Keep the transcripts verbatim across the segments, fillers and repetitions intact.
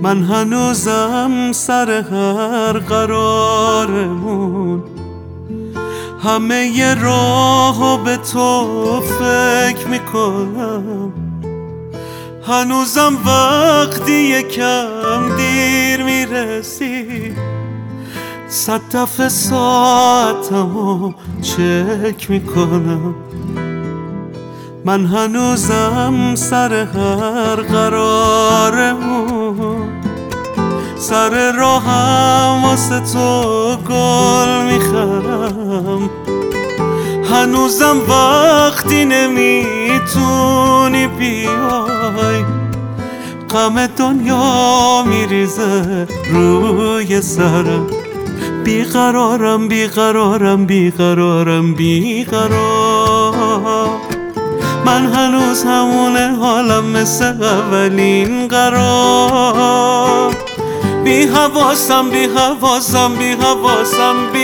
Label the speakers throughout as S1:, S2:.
S1: من هنوزم سر هر قرارمون همه ی راهو به تو فکر میکنم. هنوزم وقتی یکم دیر میرسی صد دفعه ساعتمو چک میکنم. من هنوزم سر هر قرارمون سر راهم واسه تو گل میخرم. هنوزم وقتی نمیتونی بیای غم دنیا میریزه روی سرم. بیقرارم بیقرارم بیقرارم بیقرار. من هنوز همونه حالم مثل اولین قرار. بی حواسم بی حواسم بی حواسم بی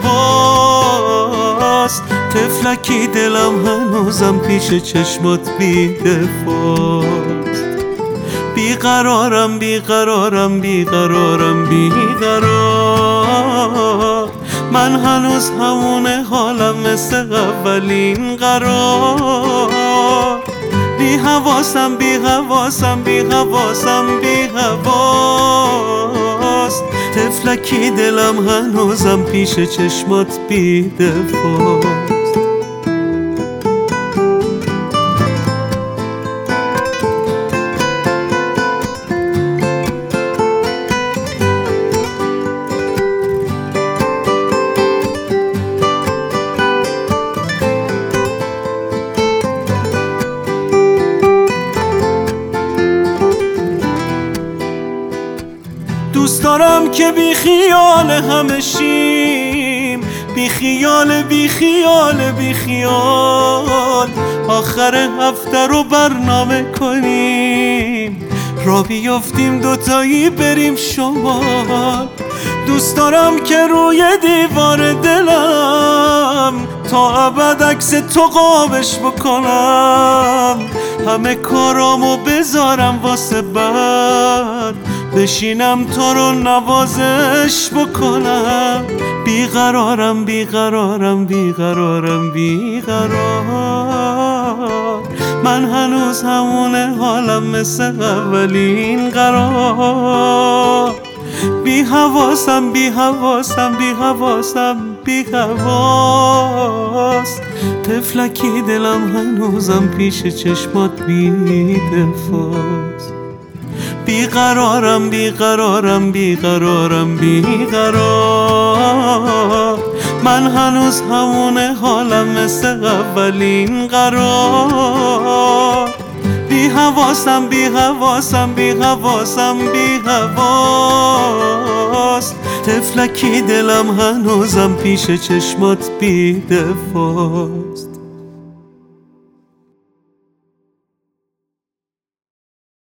S1: حواس. طفلکی دلم هنوزم پیش چشمات بی دفاست. بیقرارم بیقرارم بیقرارم بیقرار. من هنوز همونه حالم مثل اولین قرار. بی حواسم بی حواسم بی حواسم بی حواس. طفلکی دلم هنوزم پیش چشمات بی دفاست. دوست دارم که بی خیال همه شیم، بی خیال بی خیال بی خیال. آخر هفته رو برنامه کنیم را بیافتیم دوتایی بریم شمال. دوست دارم که روی دیوار دلم تا ابد عکس تو قابش بکنم. همه کارامو بذارم واسه بعد بشینم تو رو نوازش بکنم. بیقرارم بیقرارم بیقرارم بیقرار. من هنوز همونه حالم مثل اولین قرار. بی حواسم بی حواسم بی حواسم بی حواس. طفلکی دلم هنوزم پیش چشمات بی دفاست. بیقرارم بیقرارم بیقرارم بیقرار. من هنوز همونه حالم مثل اولین قرار. بی حواسم بی حواسم بی حواسم بی حواس. طفلکی دلم هنوزم پیش چشمات بی دفاست.